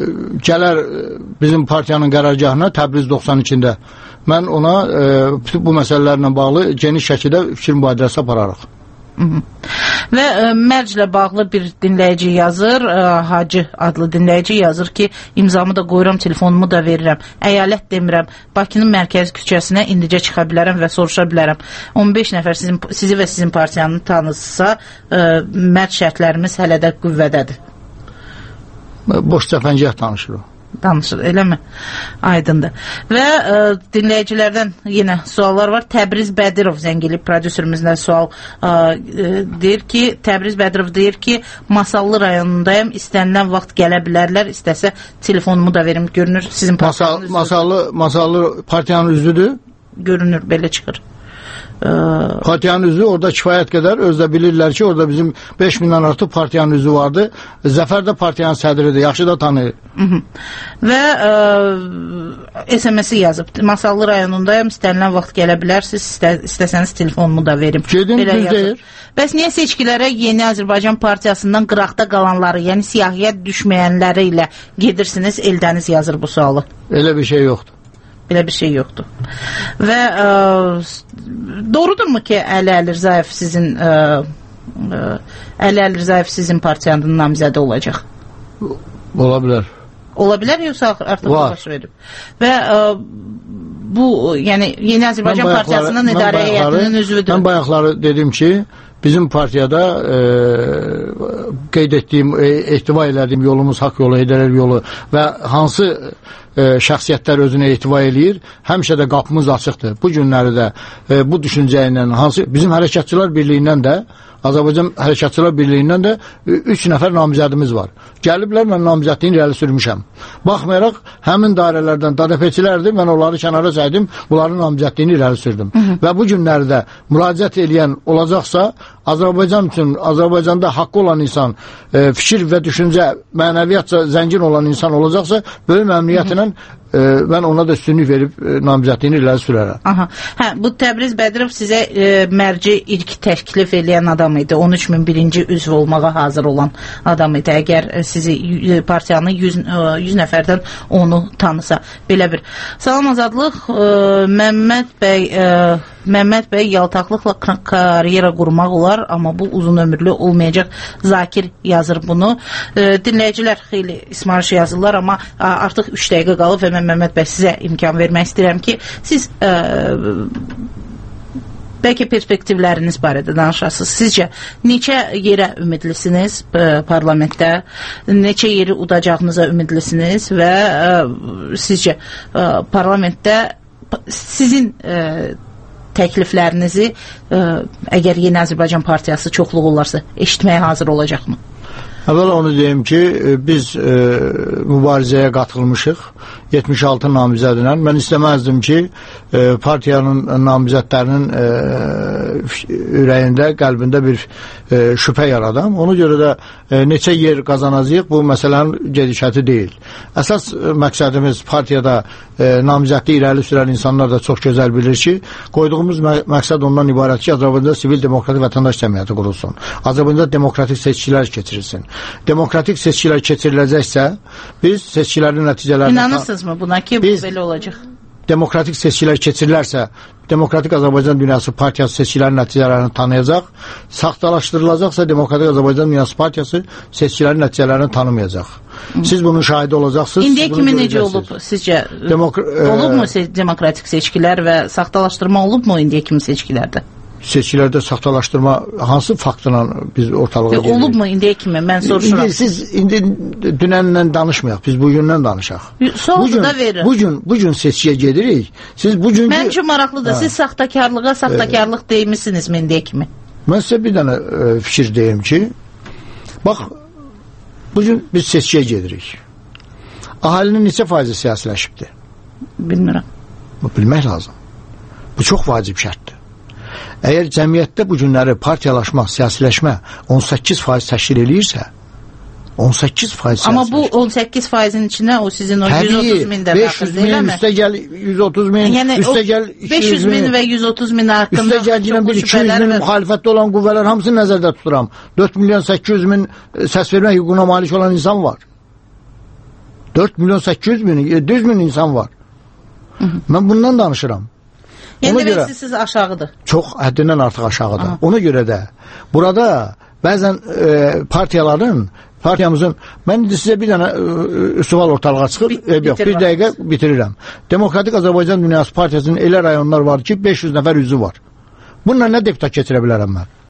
gələr bizim partiyanın qərargahına Təbriz doxsan ikində mən ona e, bu məsələlərlə bağlı geniş şəkildə fikir mübadiləsi apararıq. Hı -hı. Və ə, mərclə bağlı bir dinləyici yazır, ə, Hacı adlı dinləyici yazır ki, imzamı da qoyuram, telefonumu da verirəm, əyalət demirəm, Bakının mərkəzi küçəsinə indicə çıxa bilərəm və soruşa bilərəm. on beş nəfər sizin, sizi və sizin partiyanı tanısa, ə, mərc şərtlərimiz hələ də qüvvədədir. Boş cəfəngiyət danışır o. Danışır, eləmi? Aydındır. Və ə, dinləyicilərdən yenə suallar var. Təbriz Bədirov zəngili prodüserimizdən sual ə, ə, deyir ki, Təbriz Bədirov deyir ki, Masallı rayonundayım, istənilən vaxt gələ bilərlər, istəsə telefonumu da verim, görünür sizin partiyanın üzvüdür. Masallı, Masallı partiyanın üzvüdür. Görünür, belə çıxır. Partiyanın üzvü orada kifayət qədər özdə bilirlər ki, orada bizim beş mindən artıq partiyanın üzvü vardı. Zəfər də partiyanın sədridir, yaxşı da tanıyır. Hı -hı. Və ə, S M S-i yazıb, Masallı rayonundayım, istənilən vaxt gələ bilərsiniz, istə, istəsəniz telefonumu da verim. Gedin, düz deyir. Bəs niyə seçkilərə Yeni Azərbaycan Partiyasından qıraqda qalanları, yəni siyahıya düşməyənləri ilə gedirsiniz? Eldəniz yazır bu sualı. Elə bir şey yoxdur. Belə bir şey yoxdur. Və ə, doğrudurmu ki, Əli Əlirzayev sizin ə, ə, Əli Əlirzayev sizin partiyanın namizədi olacaq? Ola bilər. Ola bilər, yoxsa artıq baş verib? Və ə, bu, yəni Yeni Azərbaycan Partiyasının idarə heyətinin üzvüdür. Mən bayaqları dedim ki, bizim partiyada e, qeyd etdiyim, e, ehtiva elədiyim yolumuz haqq yolu, Heydər yolu və hansı e, şəxsiyyətlər özünə ehtiva eləyir, həmişə də qapımız açıqdır. Bu günləri də e, bu düşüncə ilə hansı, bizim Hərəkatçılar Birliyindən də, Azərbaycan Hərəkatçılar Birliyindən də üç nəfər namizədimiz var. Gəliblər, mən namizədliyini irəli sürmüşəm. Baxmayaraq, həmin dairələrdən D D P-çilərdir, mən onları kənara çəkdim, bunların namizədliyini irəli sürdüm. Hı -hı. Və bu günlərdə müraciət eləyən olacaqsa, Azərbaycan üçün, Azərbaycanda haqqı olan insan, e, fikir və düşüncə, mənəviyyatca zəngin olan insan olacaqsa, böyük məmnuniyyətlə e, mən ona da üstünlük verib e, namizədliyini irəli sürərəm. Aha. Hə, bu Təbriz Bədirov sizə e, mərci ilk təklif edən adam idi. on üç min birinci üzv olmağa hazır olan adam idi. Əgər e, sizi e, partiyanın yüz, e, yüz nəfərdən onu tanısa. Belə bir. Salam Azadlıq, e, Məmməd bəy e, Məmməd bəy yaltaqlıqla karyera qurmaq olar, amma bu uzun ömürlü olmayacaq. Zakir yazır bunu. E, dinləyicilər xeyli ismarış yazırlar, amma a, artıq üç dəqiqə qalıb və mən Məmməd bəy sizə imkan vermək istəyirəm ki, siz e, bəlkə perspektivləriniz barədə danışasınız. Sizcə neçə yerə ümidlisiniz e, parlamentdə, neçə yeri udacağınıza ümidlisiniz və e, sizcə e, parlamentdə sizin e, təkliflərinizi ə, əgər Yeni Azərbaycan Partiyası çoxluq olarsa eşitməyə hazır olacaqmı? Əvvəla onu deyim ki, biz e, mübarizəyə qatılmışıq yetmiş altı namizədlə. Mən istəməzdim ki, e, partiyanın namizədlərinin e, ürəyində, qəlbində bir e, şübhə yaradam. Ona görə də e, neçə yer qazanacaq, bu məsələnin gedişəti deyil. Əsas e, məqsədimiz partiyada e, namizədliyi irəli sürən insanlar da çox gözəl bilir ki, qoyduğumuz mə məqsəd ondan ibarət ki, Azərbaycanda sivil demokratik vətəndaş cəmiyyəti qurulsun. Azərbaycanda demokratik seçkilər keçirilsin. Demokratik seçkilər keçiriləcəksə, biz seçkilərin nəticələrini... İnanırsınızmı buna ki, bu biz, belə olacaq? Demokratik seçkilər keçirilərsə, Demokratik Azərbaycan Dünyası Partiyası seçkilərin nəticələrini tanıyacaq, saxtalaşdırılacaqsa, Demokratik Azərbaycan Dünyası Partiyası seçkilərin nəticələrini tanımayacaq. Hı. Siz bunun şahidi olacaqsınız. İndiyə kimi necə olub sizcə? Demokra olubmu e demokratik seçkilər və saxtalaşdırma olubmu indiyə kimi seçkilərdə? Seçkilərdə saxtalaşdırma hansı faktla biz ortalığa gelirik? Olubmu indiyə kimi? Mən soruşuram. İndi siz indi dünəndən danışmayaq, biz bugündən danışaq. Sualını da verin. Bugün, bugün seçkiyə gedirik. Siz bugünkü... Mən üçün maraqlıdır. Siz saxtakarlığa saxtakarlıq deymişsinizmi indiyə kimi? Mən sizə bir dənə e, fikir deyim ki, bax, bugün biz seçkiyə gedirik. Əhalinin neçə faizi siyasiləşibdir? Bilmirəm. Bu bilmək lazım. Bu çox vacib şərtdir. Əgər cəmiyyətdə bu günləri partiyalaşma, siyasiləşmə on səkkiz faiz təşkil eləyirsə, on səkkiz faiz amma bu on səkkiz faizin içində o sizin o yüz otuz min də beş yüz min, üstə gəl yüz otuz min, yəni üstə gəl beş yüz min və yüz otuz min haqqında üstə gəl bir iki yüz min müxalifətdə olan qüvvələr hamısını nəzərdə tuturam. dörd milyon səkkiz yüz min səs vermə hüququna malik olan insan var. dörd milyon səkkiz yüz min, yeddi yüz min insan var. Hı -hı. Mən bundan danışıram. Yəni demək siz aşağıdır. Çox həddindən artıq aşağıdır. Aha. Ona görə də burada bəzən e, partiyaların, partiyamızın, mən sizə bir dənə e, sual ortalığa çıxır, Bit e, yox, bir dəqiqə bitirirəm. Demokratik Azərbaycan Dünyası Partiyasının elə rayonlar var ki, beş yüz nəfər üzvü var. Bununla nə deputat keçirə bilərəm mən?